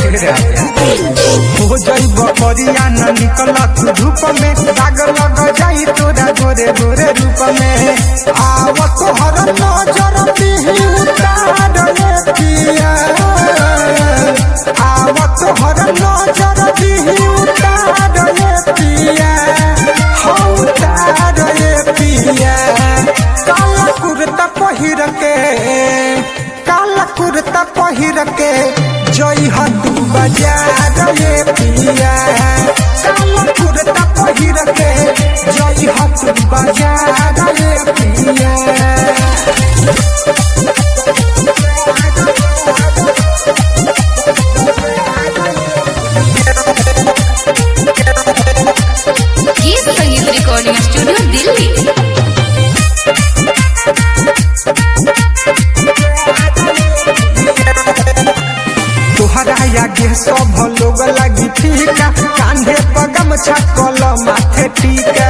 हो जाई बकरिया न निकलत धूप में दाग लग जाई तोरा गोरे गोरे रूप में आवत हर नजर पिही उतार ले पिया आवत हर नजर पिही उतार ले पिया हो उतार ले पिया काला कुर्ता पहिर के जई हतू बाजार ले पिया काला कुर्ता पहिर के जई हतू बाजार ले पिया गीत संगीत रिकॉर्डिंग स्टूडियो दिल्ली। तोहरा आगे सब लोग लगी टीका कांधे पगम छकल माथे टीका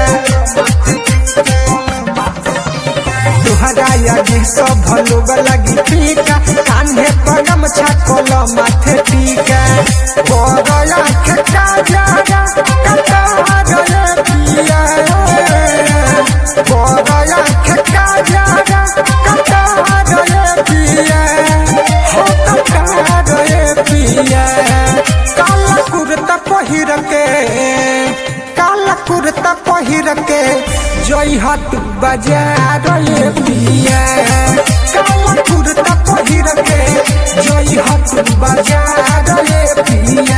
तोहरा आगे सब लोग लगी टीका कांधे पगम छकल माथे टीका करया के काजा कटा गले पिया करया के काजा कटा गले पिया हो कटा गले पिया काला कुर्ता पहिर के जई हतू बाजार ले पिया काला कुर्ता पहिर के जई हतू बाजार ले पिया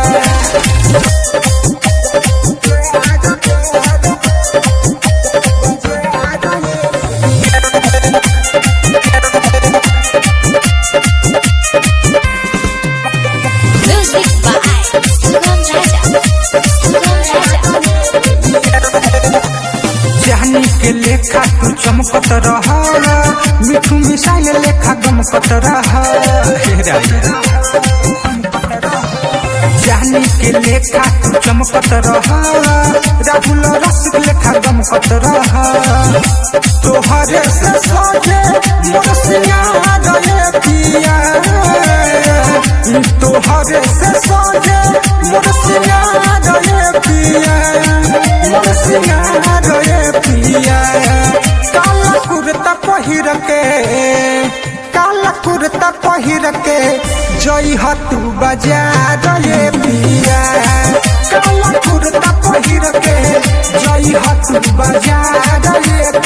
जहनी के लेखा तू चमकत रह मिठू मिसाइल लेखा गमकत रह जहनी के लेखा तू चमकत रह राहुल रस लेखा गमकत रह तोहरे से सोचे मोर सिंगार ले पिया तोहरे से सोचे मोर सिंगार ले पिया मोर सिंगार ले पिया काला कुर्ता पहिर के जई हतू बाजार ले पिया काला कुर्ता पहिर के जई हतू बाजार ले